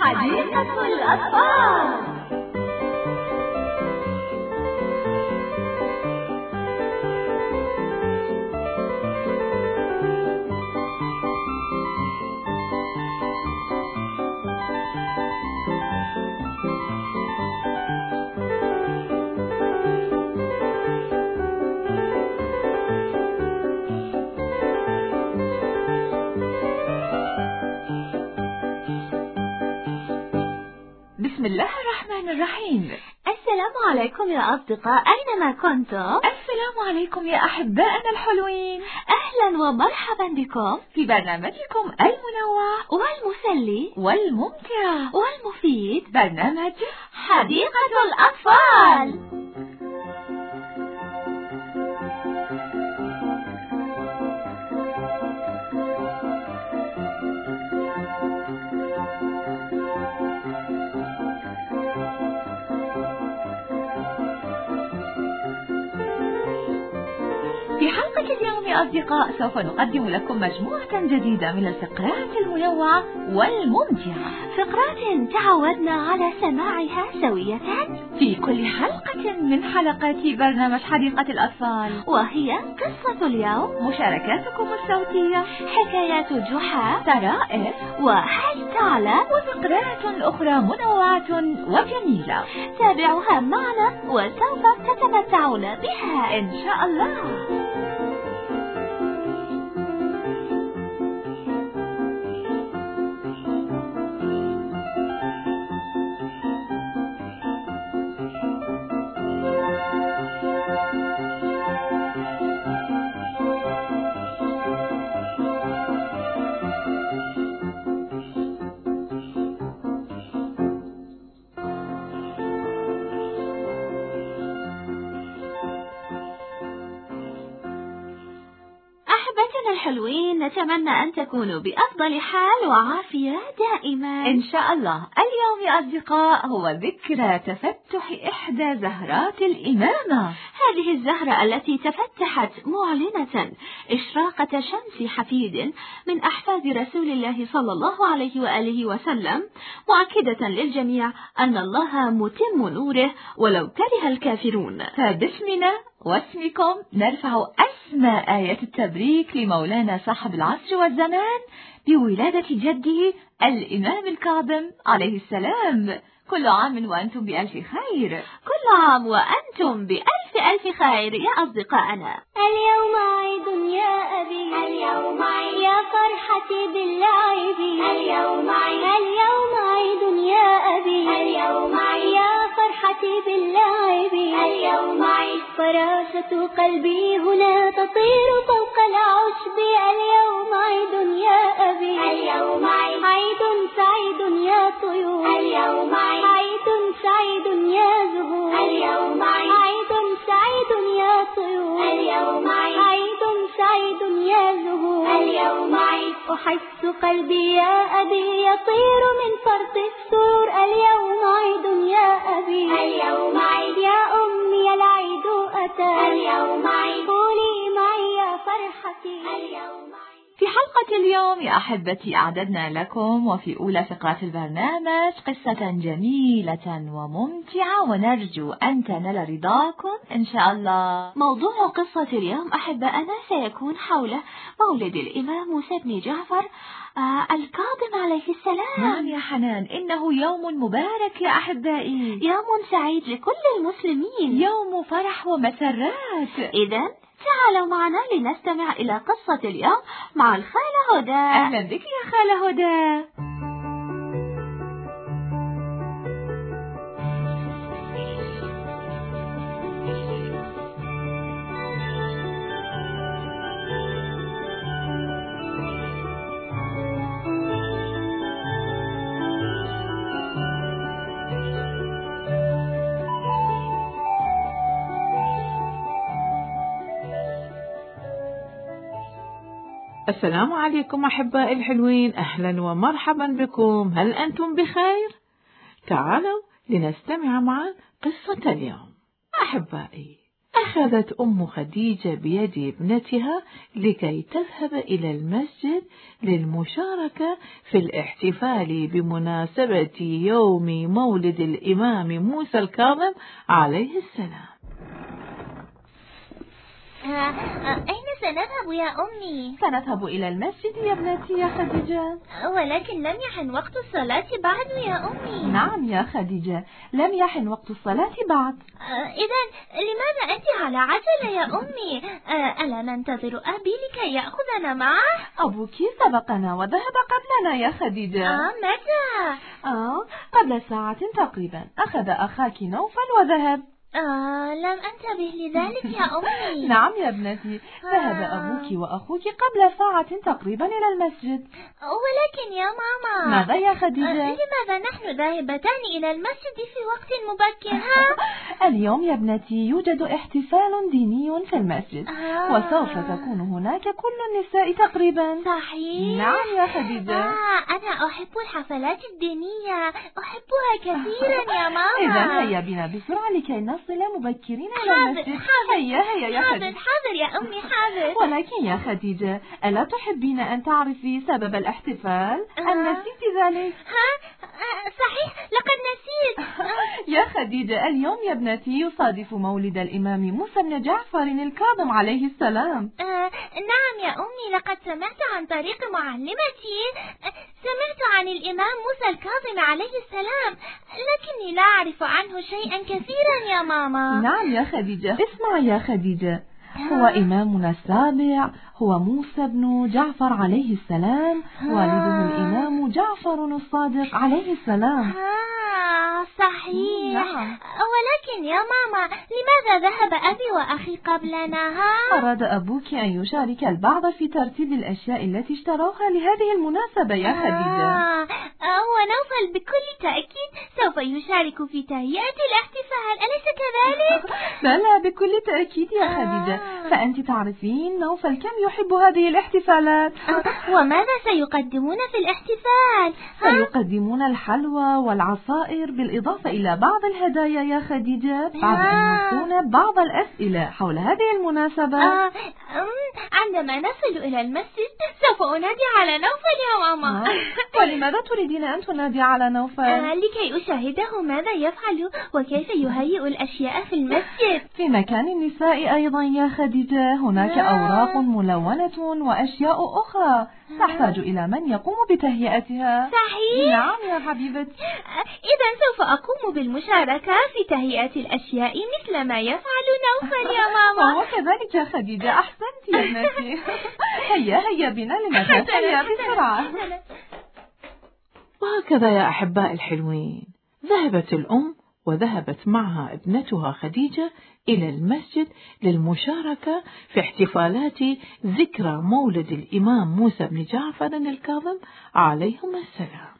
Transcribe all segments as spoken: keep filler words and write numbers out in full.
حديقة الأطفال. بسم الله الرحمن الرحيم. السلام عليكم يا أصدقاء، أينما كنتم. السلام عليكم يا أحبائنا الحلوين. أهلا ومرحبا بكم في برنامجكم المنوع والمسلي والممتع والمفيد، برنامج حديقة الأطفال. في حلقة اليوم يا أصدقاء سوف نقدم لكم مجموعة جديدة من الفقرات المنوعة والممتعة، فقرات تعودنا على سماعها سوية في كل حلقة من حلقات برنامج حديقة الأطفال، وهي قصة اليوم، مشاركاتكم الصوتية، حكايات جحا، طرائف، وهل تعلم، وفقرات أخرى منوعة وجميلة. تابعوها معنا وسوف تتمتعون بها إن شاء الله. أحبتنا الحلوين، نتمنى أن تكونوا بأفضل حال وعافية دائما إن شاء الله. اليوم يا أصدقاء هو ذكرى تفتح إحدى زهرات الإمامة، هذه الزهرة التي تفتحت معلنة إشراقة شمس حفيد من أحفاد رسول الله صلى الله عليه وآله وسلم، مؤكدة للجميع أن الله متم نوره ولو كره الكافرون. فباسمنا واسمكم نرفع أسمى آية التبريك لمولانا صاحب العصر والزمان بولادة جده الإمام الكاظم عليه السلام. كل عام وأنتم بألف خير. كل عام وأنتم بألف ألف خير يا أصدقائنا. اليوم عيد يا أبي، اليوم عيد يا فرحتي باللعب، اليوم عيد، اليوم عيد يا أبي، اليوم عيد يا فرحتي باللعب، اليوم عيد فراشة قلبي هنا تطير فوق العشب، اليوم عيد يا أبي، اليوم عيد، عيد سعيد يا طيور، اليوم عيد، عيد سعيد يا زهور، اليوم عيد، عيد سعيد يا طيور، اليوم عيد، عيد سعيد يا زهور، اليوم عيد أحس قلبي يا أبي يطير من فرط السرور، اليوم عيد يا أبي، اليوم عيد يا أمي العيد أتى، اليوم عيد قولي معي يا فرحتي، اليوم عيد. في حلقة اليوم يا أحبتي أعددنا لكم وفي أولى فقرات البرنامج قصة جميلة وممتعة، ونرجو أن تنال رضاكم إن شاء الله. موضوع قصة اليوم أحبائنا سيكون حول مولد الإمام موسى بن جعفر آه الكاظم عليه السلام. نعم يا حنان، إنه يوم مبارك يا أحبائي، يوم سعيد لكل المسلمين، يوم فرح ومسرات. إذن تعالوا معنا لنستمع إلى قصة اليوم مع الخالة هدى. أهلا بك يا خالة هدى. السلام عليكم أحبائي الحلوين، أهلا ومرحبا بكم. هل أنتم بخير؟ تعالوا لنستمع معا قصة اليوم. أحبائي، أخذت أم خديجة بيد ابنتها لكي تذهب إلى المسجد للمشاركة في الاحتفال بمناسبة يوم مولد الإمام موسى الكاظم عليه السلام. أين سنذهب يا أمي؟ سنذهب إلى المسجد يا ابنتي يا خديجة. ولكن لم يحن وقت الصلاة بعد يا أمي. نعم يا خديجة، لم يحن وقت الصلاة بعد. إذا لماذا أنت على عجلة يا أمي؟ ألا ننتظر أبي لكي يأخذنا معه؟ أبوك سبقنا وذهب قبلنا يا خديجة. آه متى؟ آه قبل ساعة تقريبا، أخذ أخاك نوفل وذهب. آه لم أنتبه لذلك يا أمي. نعم يا ابنتي، ذهب أبوك وأخوك قبل ساعة تقريبا إلى المسجد. ولكن يا ماما، ماذا يا خديجة؟ لماذا نحن ذاهبتان إلى المسجد في وقت مبكر؟ ها؟ اليوم يا ابنتي يوجد احتفال ديني في المسجد، آه. وسوف تكون هناك كل النساء تقريبا. صحيح. نعم يا خديجة. آه أنا أحب الحفلات الدينية، أحبها كثيرا يا ماما. إذا هيا بنا بسرعة لكي نصل مبكرين إلى المسجد. هيا هيا يا حاضر خديجة. حاضر يا أمي حاضر. ولكن يا خديجة، ألا تحبين أن تعرفي سبب الاحتفال؟ آه. أم نسيت ذلك؟ ها؟ آه صحيح لقد نسيت. يا خديجة، اليوم يا ابنتي يصادف مولد الإمام موسى بن جعفر الكاظم عليه السلام. آه نعم يا أمي، لقد سمعت عن طريق معلمتي، آه سمعت عن الإمام موسى الكاظم عليه السلام، لكني لا أعرف عنه شيئا كثيرا يا ماما. نعم يا خديجة، اسمع يا خديجة، هو إمامنا السابع هو موسى بن جعفر عليه السلام، والده الإمام جعفر الصادق عليه السلام. آه صحيح. نعم. ولكن يا ماما، لماذا ذهب أبي وأخي قبلنا؟ ها؟ أراد أبوك أن يشارك البعض في ترتيب الأشياء التي اشتروها لهذه المناسبة يا خديجة. آه. آه ونوفل بكل تأكيد سوف يشارك في تهيئة الاحتفال، أليس كذلك؟ بلى بكل تأكيد يا خديجة، آه. فأنت تعرفين نوفل كم يحب هذه الاحتفالات. آه. وماذا سيقدمون في الاحتفال؟ سيقدمون الحلوى والعصائر بالإضافة إلى بعض الهدايا يا خديجة. بعضهم يسألون بعض الأسئلة حول هذه المناسبة. آه. عندما نصل إلى المسجد سوف أنادي على نوفل يا ماما. آه. ولماذا تريدين أن تنادي على نوفل؟ آه. لكي أشاهده ماذا يفعل وكيف يهيئ الأشياء في المسجد. في مكان النساء أيضا يا خديجة هناك أوراق ملونة وأشياء أخرى تحتاج إلى من يقوم بتهيئتها. صحيح. نعم يا حبيبتي. إذا سوف أقوم بالمشاركة في تهيئة الأشياء مثل ما يفعل نوفل يا ماما. وكذلك يا خديجة، أحسنت يا ابنتي. هيا هيا بنا لنذهب، هيا بسرعة. وهكذا يا أحباء الحلوين، ذهبت الأم وذهبت معها ابنتها خديجة إلى المسجد للمشاركة في احتفالات ذكرى مولد الإمام موسى بن جعفر الكاظم عليهم السلام.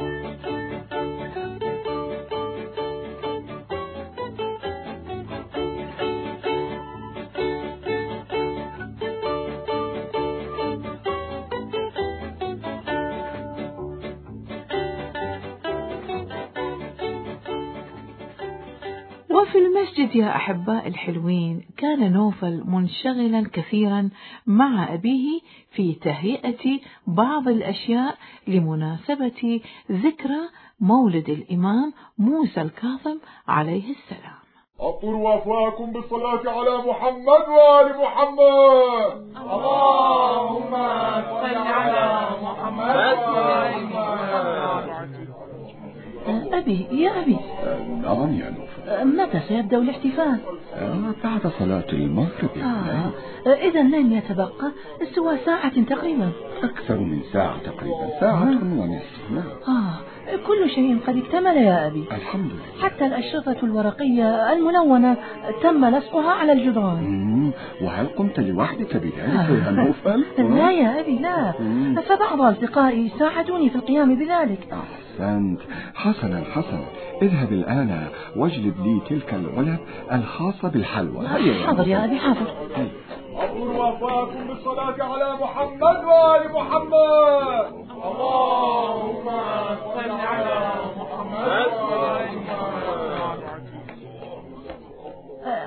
وفي المسجد يا أحباء الحلوين كان نوفل منشغلا كثيرا مع أبيه في تهيئة بعض الأشياء لمناسبة ذكرى مولد الإمام موسى الكاظم عليه السلام. أطروا أفواهكم بالصلاة على محمد وآل محمد. اللهم صل على محمد وآل محمد. أبي يا أبي. نعم يا نوفل. متى سيبدأ الاحتفال؟ بعد صلاة المغرب. آه. إذا لن يتبقى سوى ساعة تقريبا. أكثر من ساعة تقريبا، ساعة ونصف. آه. كل شيء قد اكتمل يا أبي. الحمد لله. حتى الأشرطة الورقية الملونة تم لصقها على الجدران. وهل قمت لوحدك بذلك يا نوفل؟ لا يا أبي لا. مم. فبعض أصدقائي ساعدوني في القيام بذلك. أحسنت. حسنا حسنا، اذهب الآن واجلب لي تلك العلب الخاصة بالحلوى. حاضر يا أبي حاضر. أطروا أفواهكم بالصلاة على محمد وآل محمد. اللهم صل على محمد وآل محمد. هذه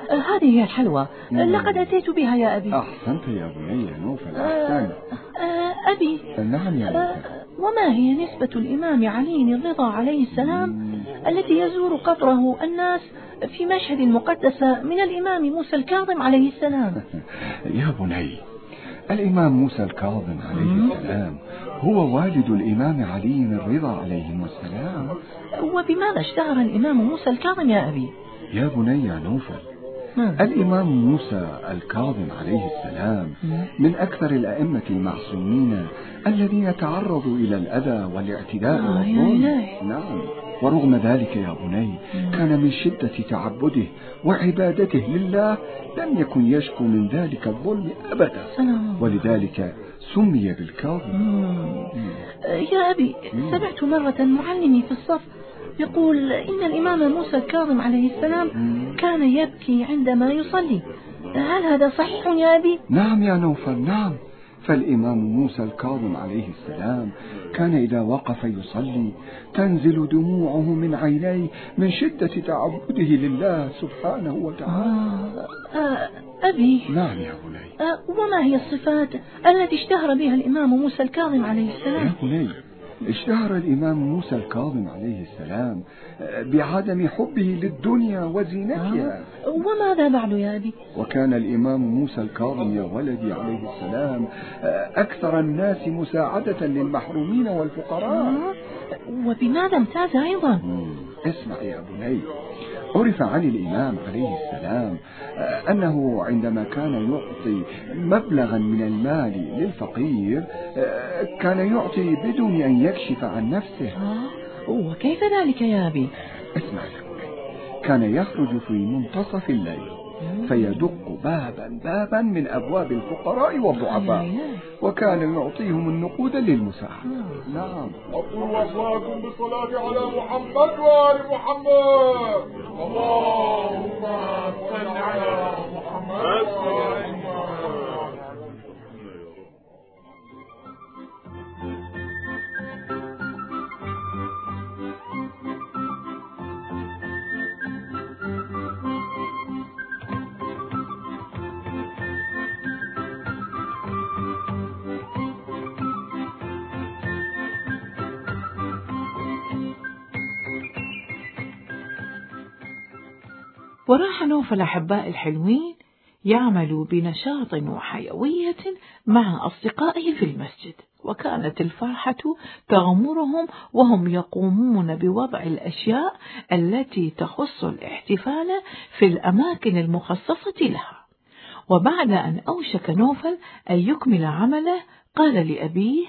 هذه هي الحلوى، لقد أتيت بها يا أبي. أحسنت يا بني يا نوفل، أحسنت. آه أبي. نعم يا نوفل. وما هي نسبة الإمام علي الرضا عليه السلام التي يزور قبره الناس في مشهد المقدسة من الإمام موسى الكاظم عليه السلام؟ يا بني، الإمام موسى الكاظم عليه السلام هو والد الإمام علي الرضا عليه السلام. وبماذا اشتهر الإمام موسى الكاظم يا أبي؟ يا بني يا نوفل، الإمام موسى الكاظم عليه السلام من أكثر الأئمة المعصومين الذين تعرضوا إلى الأذى والاعتداء والظلم. نعم، ورغم ذلك يا بني كان من شدة تعبده وعبادته لله لم يكن يشكو من ذلك الظلم أبدا، ولذلك سمي بالكاظم. يا أبي، سمعت مرة معلمي في الصف يقول إن الإمام موسى الكاظم عليه السلام كان يبكي عندما يصلي. هل هذا صحيح يا أبي؟ نعم يا نوفل، نعم. فالإمام موسى الكاظم عليه السلام كان إذا وقف يصلي تنزل دموعه من عينيه من شدة تعبده لله سبحانه وتعالى. آه آه أبي. نعم يا بني. آه وما هي الصفات التي اشتهر بها الإمام موسى الكاظم عليه السلام؟ يا بني، اشتهر الإمام موسى الكاظم عليه السلام بعدم حبه للدنيا وزينتها. آه. وماذا بعد يا أبي؟ وكان الإمام موسى الكاظم يا ولدي عليه السلام أكثر الناس مساعدة للمحرومين والفقراء. آه. وبماذا امتاز أيضا؟ اسمع يا بني، عرف عن الإمام عليه السلام أنه عندما كان يعطي مبلغا من المال للفقير كان يعطي بدون أن يكشف عن نفسه. وكيف ذلك يا أبي؟ اسمع يا بني، كان يخرج في منتصف الليل فيدق بابا بابا من أبواب الفقراء والضعفاء، وكان يعطيهم النقود للمساعدة. نعم. أقول وأصلاكم بالصلاة على محمد وآل محمد. اللهم صل على محمد. وراح نوفل أحباء الحلوين يعمل بنشاط وحيوية مع أصدقائه في المسجد، وكانت الفرحة تغمرهم وهم يقومون بوضع الأشياء التي تخص الاحتفال في الأماكن المخصصة لها. وبعد أن أوشك نوفل أن يكمل عمله قال لأبيه: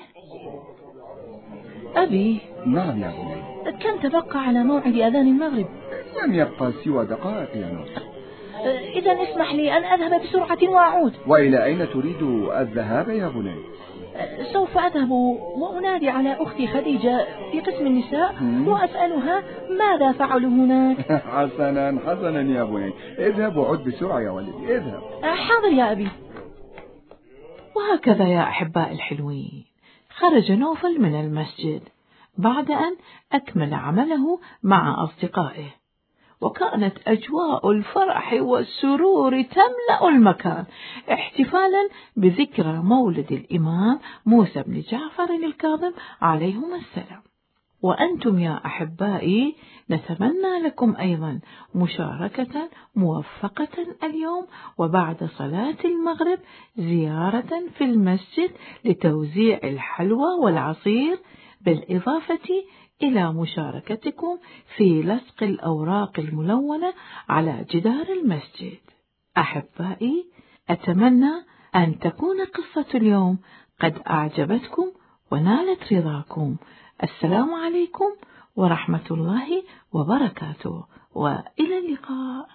أبي. نعم يا بني. كم تبقى على موعد أذان المغرب؟ لم يبقى سوى دقائق يا نوفل. إذا اسمح لي أن أذهب بسرعة وأعود. وإلى أين تريد الذهاب يا بني؟ سوف أذهب وأنادي على أختي خديجة في قسم النساء وأسألها ماذا فعلوا هناك. حسنا حسنا يا بني، اذهب وعد بسرعة يا ولدي، اذهب. حاضر يا أبي. وهكذا يا أحباء الحلوين خرج نوفل من المسجد بعد أن أكمل عمله مع أصدقائه، وكانت أجواء الفرح والسرور تملأ المكان احتفالا بذكرى مولد الإمام موسى بن جعفر الكاظم عليهما السلام. وأنتم يا أحبائي نتمنى لكم أيضا مشاركة موفقة اليوم وبعد صلاة المغرب زيارة في المسجد لتوزيع الحلوى والعصير، بالإضافة إلى مشاركتكم في لصق الأوراق الملونة على جدار المسجد. أحبائي، أتمنى أن تكون قصة اليوم قد أعجبتكم ونالت رضاكم. السلام عليكم ورحمة الله وبركاته، وإلى اللقاء.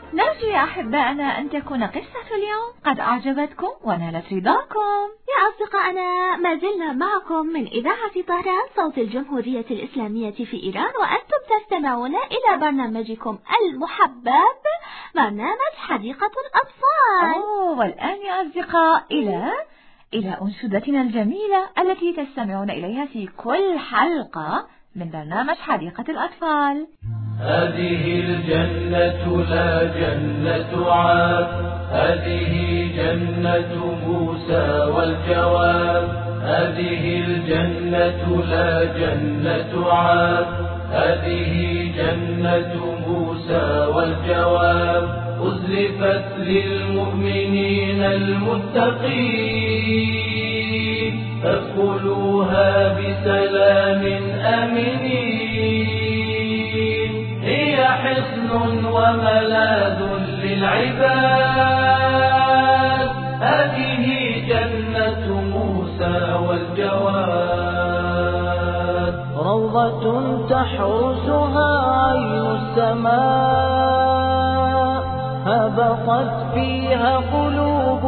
نرجو يا أحبائنا أن تكون قصة اليوم قد أعجبتكم ونالت رضاكم. يا أصدقائنا، ما زلنا معكم من إذاعة طهران صوت الجمهورية الإسلامية في إيران، وأنتم تستمعون إلى برنامجكم المحبب برنامج حديقة الأطفال. أوه، والآن يا أصدقاء إلى إلى أنشودتنا الجميلة التي تستمعون إليها في كل حلقة من برنامج حديقة الأطفال. هذه الجنة لا جنة عاد، هذه جنة موسى والجواب، هذه الجنة لا جنة عاد، هذه جنة موسى والجواب، أزلفت للمؤمنين المتقين، فادخلوها بسلام آمنين، هي حصن وملاذ للعباد، هذه جنة موسى والجواد، روضة تحرسها عين السماء، هبطت فيها قلوب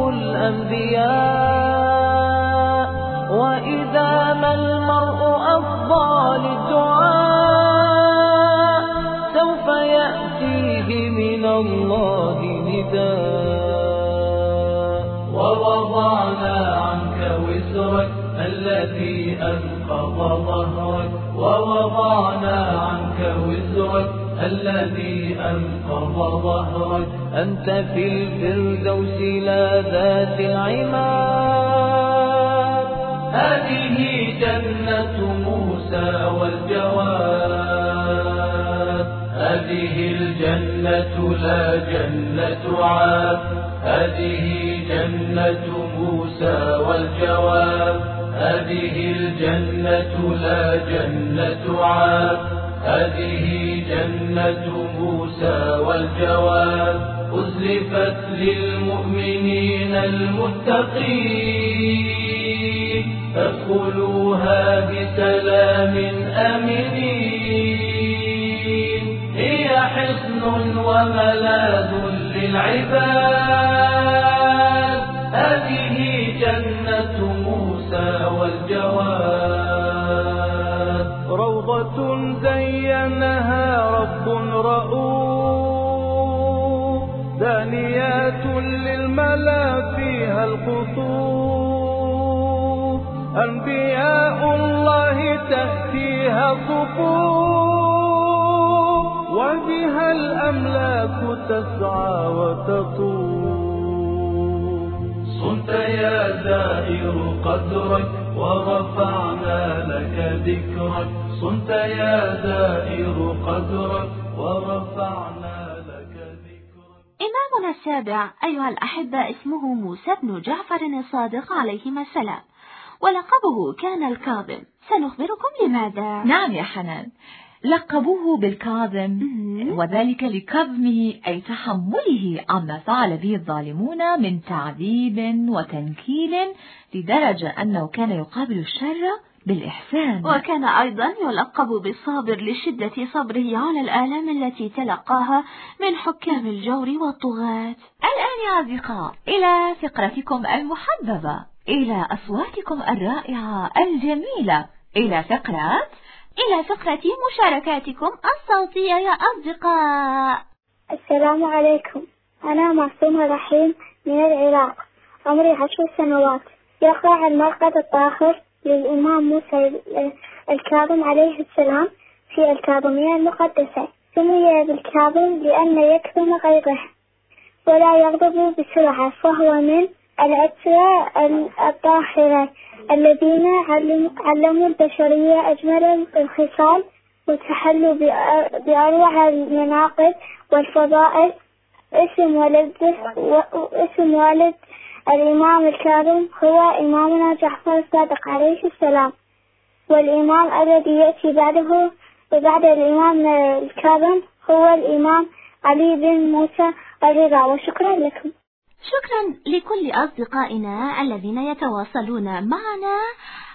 الأنبياء، وإذا ما المرء أفضى للدعاء، سوف يأتيه من الله نداء، ووضعنا عنك وزرك الذي أنقض ظهرك، ووضعنا عنك وزرك الذي أنقض ظهرك، أنت في الفردوس لا ذات العماد، هذه جنة موسى والجواد، هذه الجنة لا جنة عاد، هذه جنة موسى والجواب، هذه الجنة لا جنة عاد، هذه جنة موسى والجواب، أزلفت للمؤمنين المتقين، فادخلوها بسلام آمنين، هي حصن وملاذ للعباد، هذه جنة موسى والجواد، روضة زينها رب رؤوف، دانيات للملا فيها القصور، أنبياء الله تأتيها صفوف، وبها الأملاك تسعى وتطوف، صنت يا زائر قدرك ورفعنا لك ذكرك، صنت يا زائر قدرك ورفعنا لك ذكرك. إمامنا السابع أيها الأحبة اسمه موسى بن جعفر الصادق عليهما السلام، ولقبه كان الكاظم. سنخبركم لماذا. نعم يا حنان، لقبوه بالكاظم وذلك لكظمه أي تحمله عما فعل به الظالمون من تعذيب وتنكيل، لدرجة أنه كان يقابل الشر بالإحسان. وكان أيضا يلقب بالصابر لشدة صبره على الآلام التي تلقاها من حكام الجور والطغاة. الآن يا أصدقاء إلى فقرتكم المحببة، إلى أصواتكم الرائعة الجميلة، إلى فقرة إلى فقرة مشاركاتكم الصوتية يا أصدقاء. السلام عليكم، أنا معصومة رحيم من العراق، عمري عشر سنوات. يقرأ المرقد الطاهر للإمام موسى الكاظم عليه السلام في الكاظمية المقدسة. سمي بالكاظم لأن يكظم غيظه ولا يغضب بسرعة، فهو من العترة الطاهرة الذين علموا البشرية أجمل الخصال وتحلوا بأروع المناقب والفضائل. اسم ولده واسم والد الإمام الكاظم هو إمامنا جعفر الصادق عليه السلام، والإمام الذي يأتي بعده بعد الإمام الكاظم هو الإمام علي بن موسى الرضا. وشكرا لكم. شكرا لكل أصدقائنا الذين يتواصلون معنا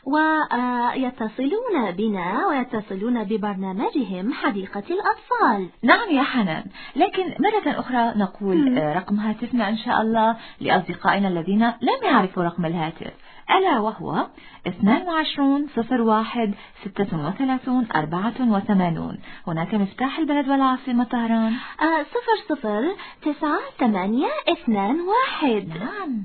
ويتصلون بنا ويتصلون ببرنامجهم حديقة الأطفال. نعم يا حنان، لكن مرة أخرى نقول م. رقم هاتفنا إن شاء الله لأصدقائنا الذين لم يعرفوا رقم الهاتف، ألا وهو اثنان وعشرون صفر واحد ستة وثلاثون أربعة وثمانون. هناك مفتاح البلد والعاصمة طهران آه صفر صفر تسعة ثمانية اثنان واحد. نعم.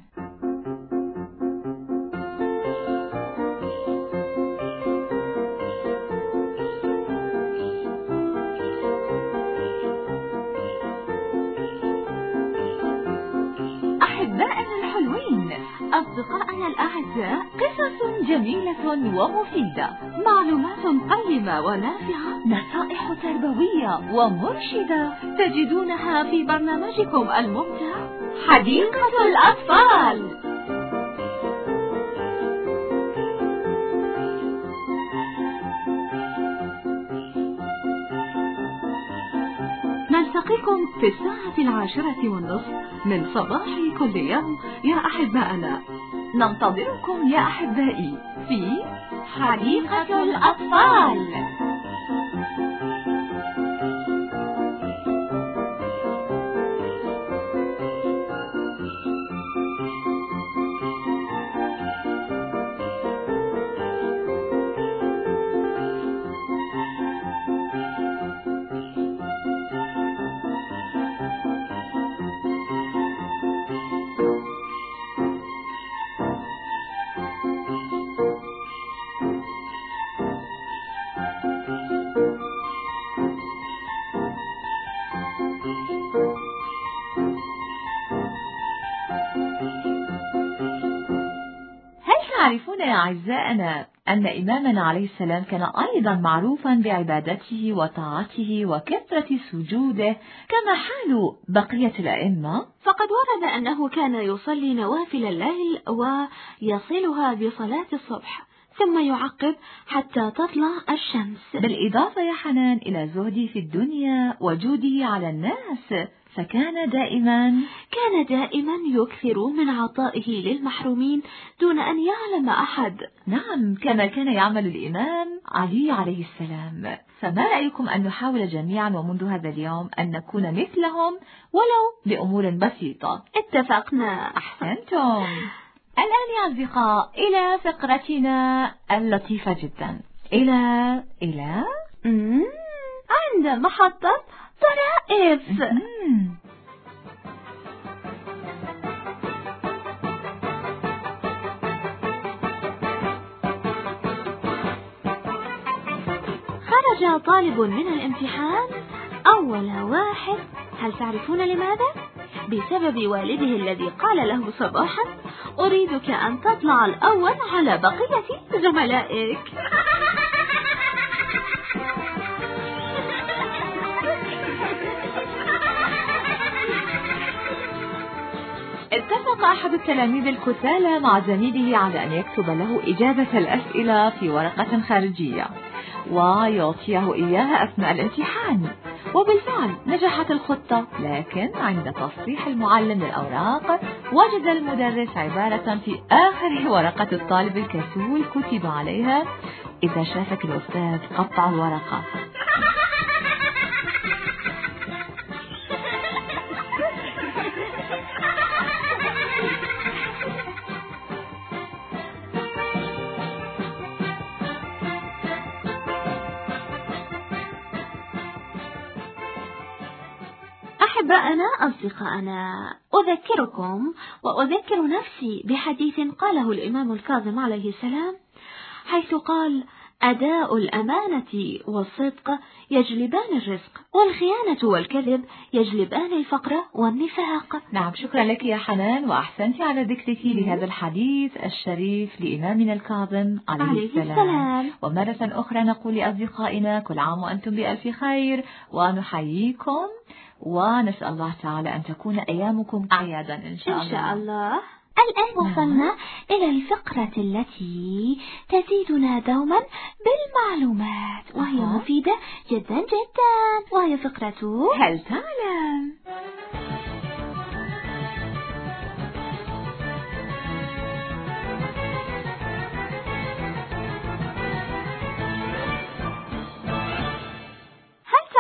أصدقائنا الأعزاء، قصص جميلة ومفيدة، معلومات قيمة ونافعة، نصائح تربوية ومرشدة تجدونها في برنامجكم الممتع حديقة الأطفال. نلتقيكم في الساعة العاشرة والنصف من صباح كل يوم يا أحبائنا. ننتظركم يا أحبائي في حديقة الأطفال. تعرفون يا أعزائنا أن إمامنا عليه السلام كان أيضا معروفا بعبادته وطاعته وكثرة سجوده كما حال بقية الأئمة؟ فقد ورد أنه كان يصلي نوافل الليل ويصلها بصلاة الصبح ثم يعقب حتى تطلع الشمس، بالإضافة يا حنان إلى زهده في الدنيا وجوده على الناس، فكان دائما كان دائما يكثر من عطائه للمحرومين دون أن يعلم أحد. نعم، كما كان يعمل الإمام علي عليه السلام. فما رأيكم أن نحاول جميعا ومنذ هذا اليوم أن نكون مثلهم ولو بأمور بسيطة؟ اتفقنا. أحسنتم. الآن يا أصدقاء إلى فقرتنا اللطيفة جدا، إلى إلى مم. عند محطة طرائف. خرج طالب من الامتحان أول واحد. هل تعرفون لماذا؟ بسبب والده الذي قال له صباحا: أريدك أن تطلع الأول على بقية زملائك. اتفق أحد التلاميذ الكتالى مع زميله على أن يكتب له إجابة الأسئلة في ورقة خارجية ويعطيه إياها أثناء الامتحان، وبالفعل نجحت الخطة. لكن عند تصحيح المعلم للأوراق وجد المدرس عبارة في آخر ورقة الطالب الكسول كتب عليها: إذا شافك الأستاذ قطع الورقة. أحبائنا أصدقائنا، أذكركم وأذكر نفسي بحديث قاله الإمام الكاظم عليه السلام، حيث قال: أداء الأمانة والصدق يجلبان الرزق، والخيانة والكذب يجلبان الفقر والنفاق. نعم، شكرا لك يا حنان، وأحسنت على ذكرك لهذا الحديث الشريف لإمامنا الكاظم عليه, عليه السلام. السلام. ومرة أخرى نقول لأصدقائنا كل عام وأنتم بألف خير، ونحييكم ونسأل الله تعالى أن تكون أيامكم أعيادا إن شاء الله. إن شاء الله. الآن وصلنا إلى الفقرة التي تزيدنا دوما بالمعلومات، وهي أه. مفيدة جدا جدا، وهي فقرة هل تعلم؟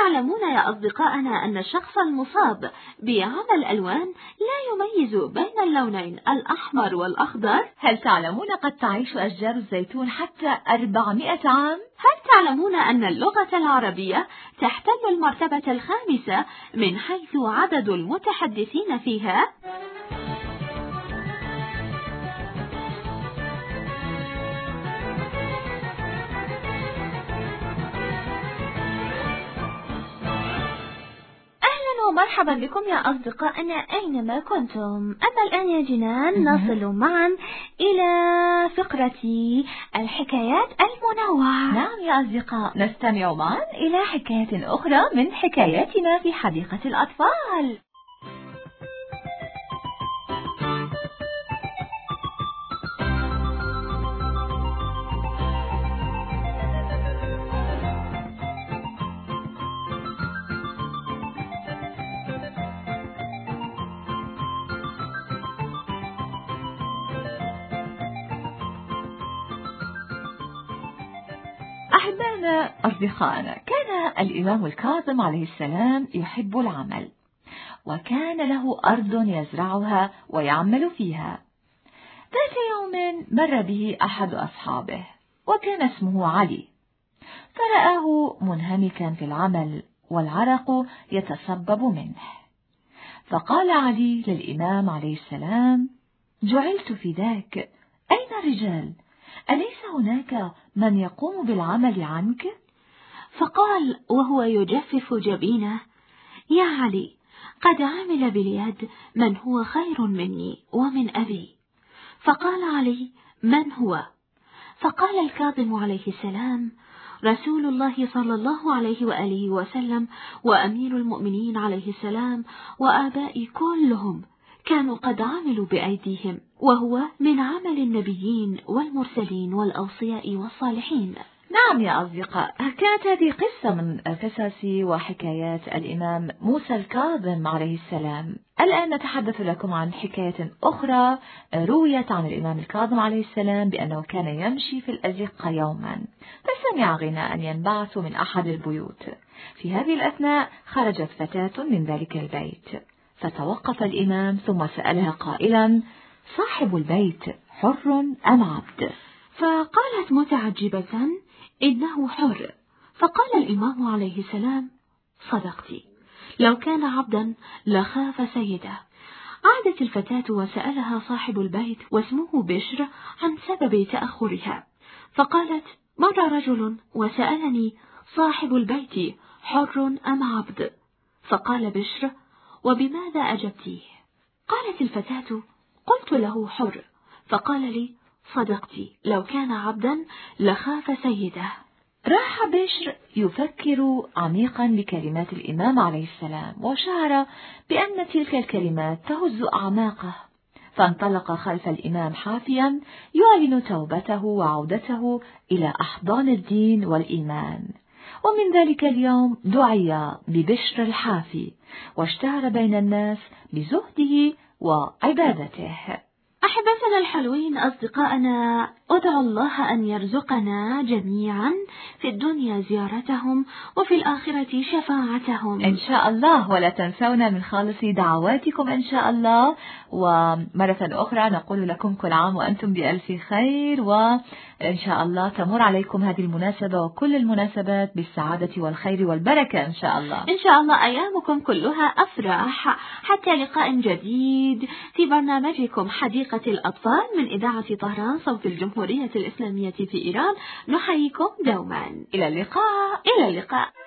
تعلمون يا أصدقائنا أن الشخص المصاب بعمى الألوان لا يميز بين اللونين الأحمر والأخضر؟ هل تعلمون قد تعيش أشجار الزيتون حتى أربعمائة عام؟ هل تعلمون أن اللغة العربية تحتل المرتبة الخامسة من حيث عدد المتحدثين فيها؟ ومرحبا بكم يا أصدقائنا أينما كنتم. أما الآن يا جنان نصل معا إلى فقرة الحكايات المنوعة. نعم يا أصدقاء، نستمع معا إلى حكاية أخرى من حكاياتنا في حديقة الأطفال. أحبائنا أصدقائنا، كان الإمام الكاظم عليه السلام يحب العمل، وكان له أرض يزرعها ويعمل فيها. ذات يوم مر به أحد أصحابه وكان اسمه علي، فرآه منهمكا في العمل والعرق يتصبب منه، فقال علي للإمام عليه السلام: جعلت فداك، أين الرجال؟ أليس هناك من يقوم بالعمل عنك؟ فقال وهو يجفف جبينه: يا علي، قد عمل باليد من هو خير مني ومن أبي. فقال علي: من هو؟ فقال الكاظم عليه السلام: رسول الله صلى الله عليه وآله وسلم وأمير المؤمنين عليه السلام وآبائي كلهم كانوا قد عملوا بأيديهم، وهو من عمل النبيين والمرسلين والأوصياء والصالحين. نعم يا أصدقاء، كانت هذه قصة من قصص وحكايات الإمام موسى الكاظم عليه السلام. الآن نتحدث لكم عن حكاية أخرى رويت عن الإمام الكاظم عليه السلام بأنه كان يمشي في الأزقة يوما، فسمع غناء ينبعث من أحد البيوت. في هذه الأثناء خرجت فتاة من ذلك البيت، فتوقف الإمام ثم سألها قائلا: صاحب البيت حر أم عبد؟ فقالت متعجبة: إنه حر. فقال الإمام عليه السلام: صدقتي، لو كان عبدا لخاف سيده. عادت الفتاة وسألها صاحب البيت واسمه بشر عن سبب تأخرها، فقالت: مر رجل وسألني صاحب البيت حر أم عبد؟ فقال بشر: وبماذا أجبتيه؟ قالت الفتاة: قلت له حر، فقال لي: صدقتي، لو كان عبدا لخاف سيده. راح بشر يفكر عميقا بكلمات الإمام عليه السلام، وشعر بأن تلك الكلمات تهز أعماقه، فانطلق خلف الإمام حافيا يعلن توبته وعودته إلى أحضان الدين والإيمان. ومن ذلك اليوم دعي ببشر الحافي، واشتهر بين الناس بزهده وعبادته. أحبتنا الحلوين أصدقائنا، أدعو الله أن يرزقنا جميعا في الدنيا زيارتهم وفي الآخرة شفاعتهم إن شاء الله، ولا تنسونا من خالص دعواتكم إن شاء الله. ومرة أخرى نقول لكم كل عام وأنتم بألف خير، وإن شاء الله تمر عليكم هذه المناسبة وكل المناسبات بالسعادة والخير والبركة إن شاء الله. إن شاء الله أيامكم كلها أفراح، حتى لقاء جديد في برنامجكم حديقة الأطفال من إذاعة طهران صوت الجمهورية الإسلامية في إيران. نحييكم دوما. إلى اللقاء. إلى اللقاء.